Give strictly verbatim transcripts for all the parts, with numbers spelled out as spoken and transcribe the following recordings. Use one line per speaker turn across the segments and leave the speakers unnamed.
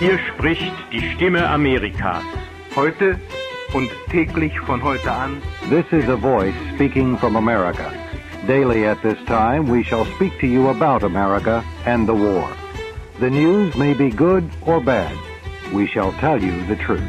Hier spricht die Stimme Amerikas.
Heute und täglich von heute an.
This is a voice speaking from America. Daily at this time, we shall speak to you about America and the war. The news may be good or bad. We shall tell you the truth.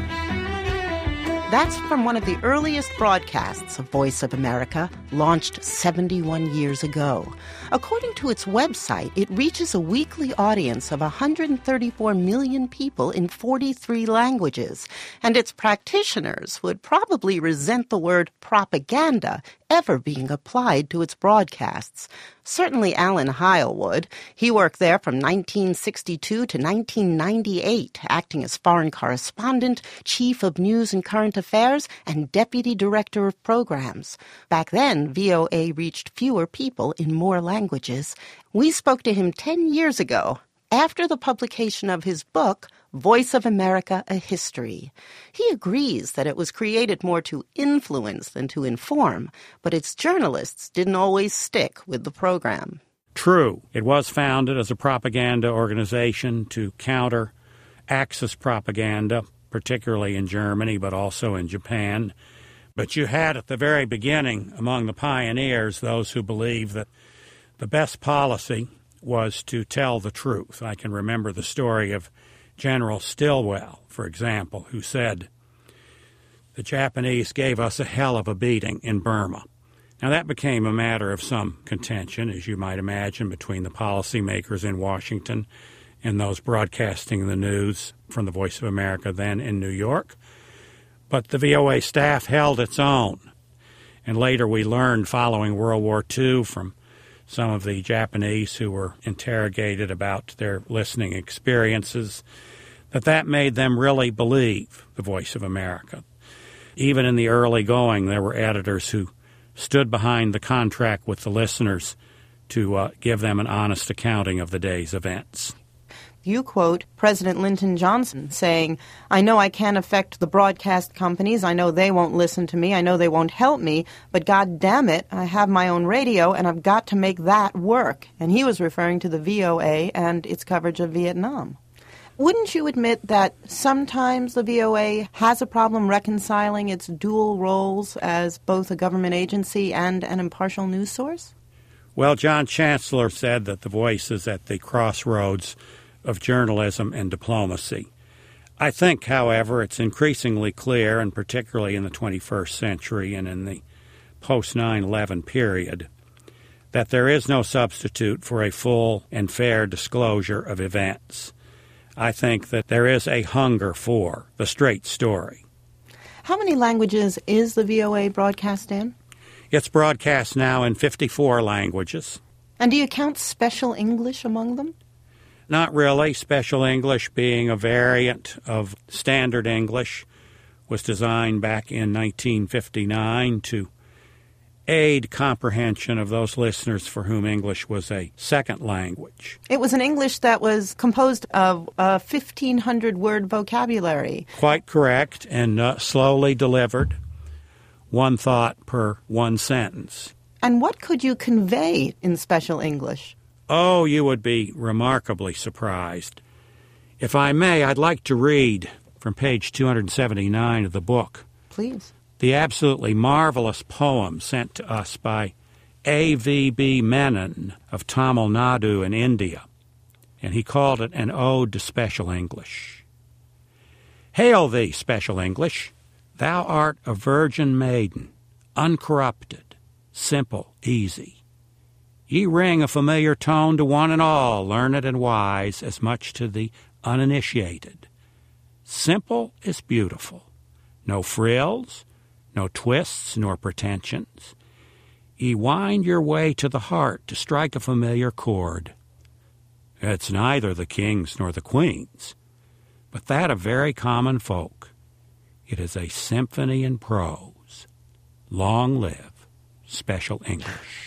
That's from one of the earliest broadcasts of Voice of America, launched seventy-one years ago. According to its website, it reaches a weekly audience of one hundred thirty-four million people in forty-three languages, and its practitioners would probably resent the word propaganda ever being applied to its broadcasts. Certainly Alan Heil would. He worked there from nineteen sixty-two to nineteen ninety-eight, acting as foreign correspondent, chief of news and current affairs, and deputy director of programs. Back then, V O A reached fewer people in more languages. We spoke to him ten years ago, after the publication of his book, Voice of America, A History. He agrees that it was created more to influence than to inform, but its journalists didn't always stick with the program.
True. It was founded as a propaganda organization to counter Axis propaganda, particularly in Germany, but also in Japan. But you had at the very beginning, among the pioneers, those who believed that the best policy was to tell the truth. I can remember the story of General Stilwell, for example, who said, "The Japanese gave us a hell of a beating in Burma." Now, that became a matter of some contention, as you might imagine, between the policymakers in Washington and those broadcasting the news from the Voice of America then in New York. But the V O A staff held its own. And later we learned, following World War Two, from some of the Japanese who were interrogated about their listening experiences, that that made them really believe the Voice of America. Even in the early going, there were editors who stood behind the contract with the listeners to uh, give them an honest accounting of the day's events.
You quote President Lyndon Johnson saying, "I know I can't affect the broadcast companies. I know they won't listen to me. I know they won't help me. But God damn it, I have my own radio, and I've got to make that work." And he was referring to the V O A and its coverage of Vietnam. Wouldn't you admit that sometimes the V O A has a problem reconciling its dual roles as both a government agency and an impartial news source?
Well, John Chancellor said that the Voice is at the crossroads of journalism and diplomacy. I think, however, it's increasingly clear, and particularly in the twenty-first century and in the post nine eleven period, that there is no substitute for a full and fair disclosure of events. I think that there is a hunger for the straight story.
How many languages is the V O A broadcast in?
It's broadcast now in fifty-four languages.
And do you count Special English among them?
Not really. Special English, being a variant of Standard English, was designed back in nineteen fifty-nine to aid comprehension of those listeners for whom English was a second language.
It was an English that was composed of a fifteen hundred word vocabulary.
Quite correct, and uh, slowly delivered, one thought per one sentence.
And what could you convey in Special English?
Oh, you would be remarkably surprised. If I may, I'd like to read from page two hundred seventy-nine of the book.
Please.
The absolutely marvelous poem sent to us by A V B Menon of Tamil Nadu in India, and he called it an ode to Special English. Hail thee, Special English! Thou art a virgin maiden, uncorrupted, simple, easy. Ye ring a familiar tone to one and all, learned and wise, as much to the uninitiated. Simple is beautiful. No frills, no twists nor pretensions. Ye wind your way to the heart to strike a familiar chord. It's neither the king's nor the queen's, but that of very common folk. It is a symphony in prose. Long live Special English.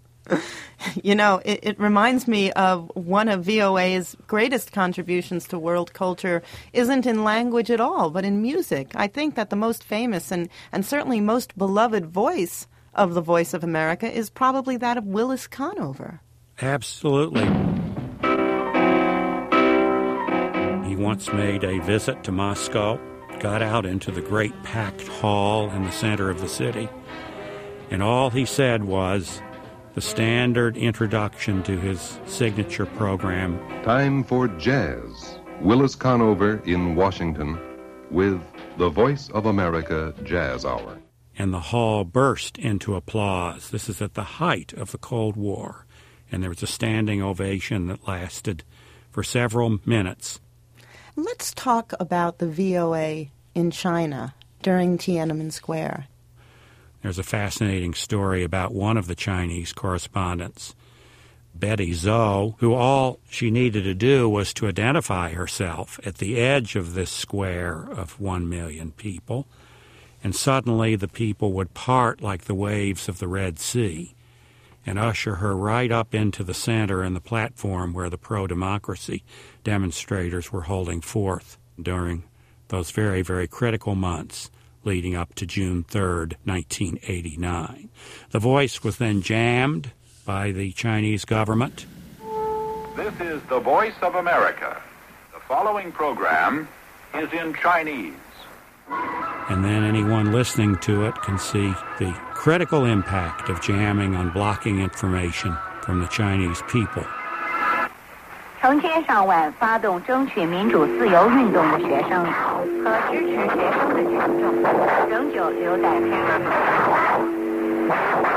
You know, it, it reminds me of one of V O A's greatest contributions to world culture isn't in language at all, but in music. I think that the most famous and, and certainly most beloved voice of the Voice of America is probably that of Willis Conover.
Absolutely. He once made a visit to Moscow, got out into the great packed hall in the center of the city, and all he said was the standard introduction to his signature program.
Time for Jazz. Willis Conover in Washington with the Voice of America Jazz Hour.
And the hall burst into applause. This is at the height of the Cold War, and there was a standing ovation that lasted for several minutes.
Let's talk about the V O A in China during Tiananmen Square.
There's a fascinating story about one of the Chinese correspondents, Betty Zhou, who all she needed to do was to identify herself at the edge of this square of one million people, and suddenly the people would part like the waves of the Red Sea and usher her right up into the center and the platform where the pro-democracy demonstrators were holding forth during those very, very critical months leading up to June third, nineteen eighty-nine. The Voice was then jammed by the Chinese government.
This is the Voice of America. The following program is in Chinese.
And then anyone listening to it can see the critical impact of jamming on blocking information from the Chinese people.
成千上万发动争取民主自由运动的学生和支持学生的群众仍旧留在天安门。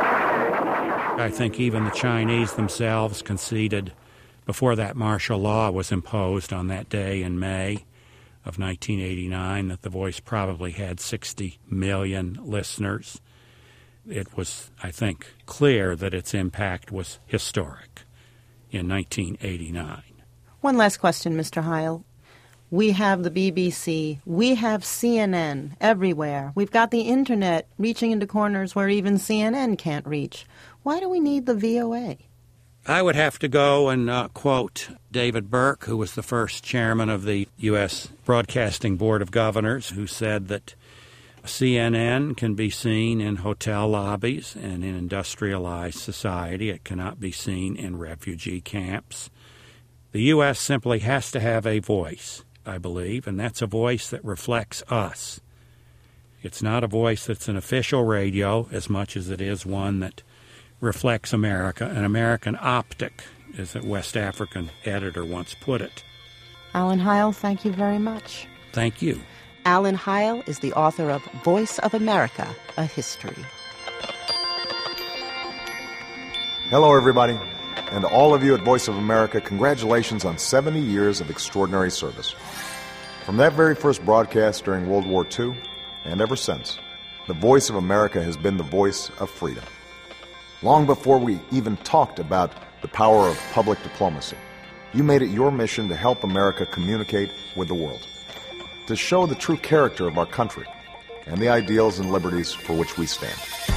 I think even the Chinese themselves conceded before that martial law was imposed on that day in May of nineteen eighty-nine that the Voice probably had sixty million listeners. It was, I think, clear that its impact was historic in nineteen eighty-nine.
One last question, Mister Heil. We have the B B C. We have C N N everywhere. We've got the Internet reaching into corners where even C N N can't reach. Why do we need the V O A?
I would have to go and uh, quote David Burke, who was the first chairman of the U S Broadcasting Board of Governors, who said that C N N can be seen in hotel lobbies and in industrialized society. It cannot be seen in refugee camps. The U S simply has to have a voice, I believe, and that's a voice that reflects us. It's not a voice that's an official radio as much as it is one that reflects America, an American optic, as a West African editor once put it.
Alan Heil, thank you very much.
Thank you.
Alan Heil is the author of Voice of America, A History.
Hello, everybody. And to all of you at Voice of America, congratulations on seventy years of extraordinary service. From that very first broadcast during World War Two, and ever since, the Voice of America has been the voice of freedom. Long before we even talked about the power of public diplomacy, you made it your mission to help America communicate with the world, to show the true character of our country and the ideals and liberties for which we stand.